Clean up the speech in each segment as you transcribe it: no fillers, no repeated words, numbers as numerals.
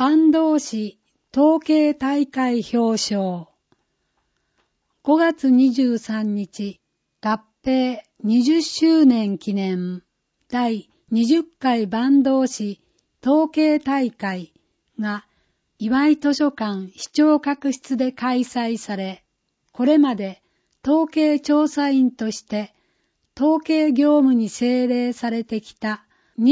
坂東市統計大会表彰。5月23日、合併20周年記念第20回坂東市統計大会が岩井図書館市長閣室で開催され、これまで統計調査員として統計業務に精励されてきた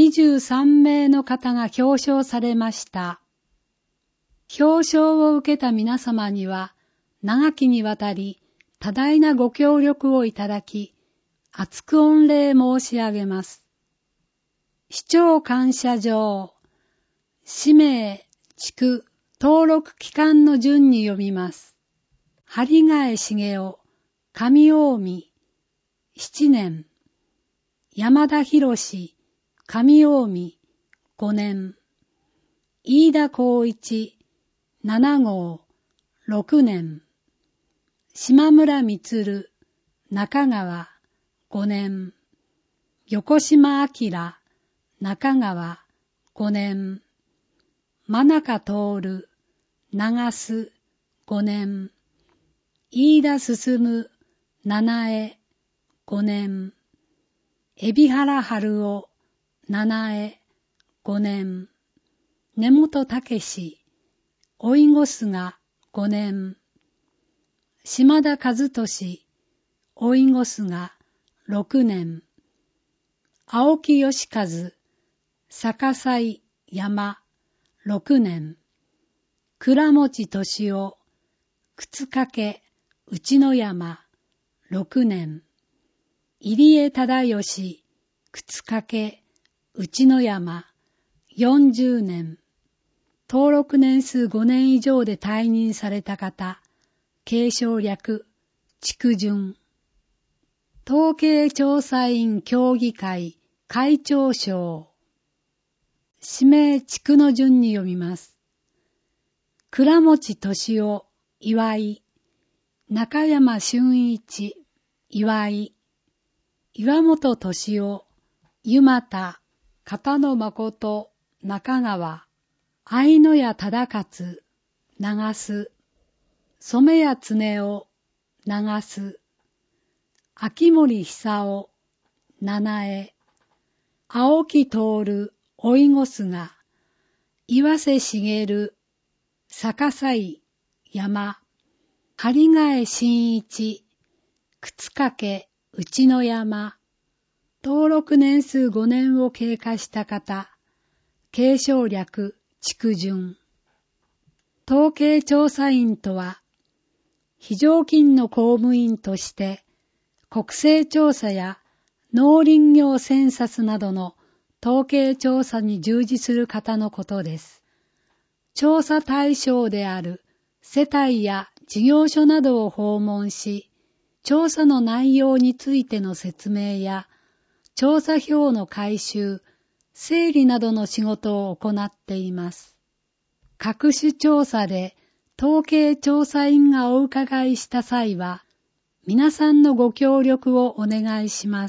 23名の方が表彰されました。表彰を受けた皆様には、長きにわたり多大なご協力をいただき、厚く御礼申し上げます。市長感謝状、氏名、地区、登録機関の順に読みます。針ヶ江茂雄、上近江、7年。山田博士、上近江、5年。飯田光一、7号、6年。島村充、中川、5年。横島明、中川、5年。真中徹、長洲、5年。飯田進、七重、5年。海老原春夫、七重、5年。根本武史、老子菅、5年。島田和俊、老子菅、6年。青木義和、逆祭山、6年。倉持俊夫、靴掛、内野山、6年。入江忠義、靴掛、内野山、40年。登録年数5年以上で退任された方、継承略、築順。統計調査員協議会会長賞。氏名地区の順に読みます。倉持俊夫、岩井。中山俊一、岩井。岩本俊夫、湯又。片野誠、中川。相野屋忠勝、長洲。染谷恒夫、長洲。秋森久夫、七重。青木徹、老子菅。岩瀬茂、逆祭山。針ヶ江真一、靴掛、内野山。登録年数5年を経過した方、継承略、築順。統計調査員とは、非常勤の公務員として、国勢調査や農林業センサスなどの統計調査に従事する方のことです。調査対象である世帯や事業所などを訪問し、調査の内容についての説明や、調査票の回収、整理などの仕事を行っています。各種調査で統計調査員がお伺いした際は、皆さんのご協力をお願いします。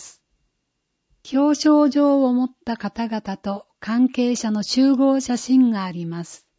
表彰状を持った方々と関係者の集合写真があります。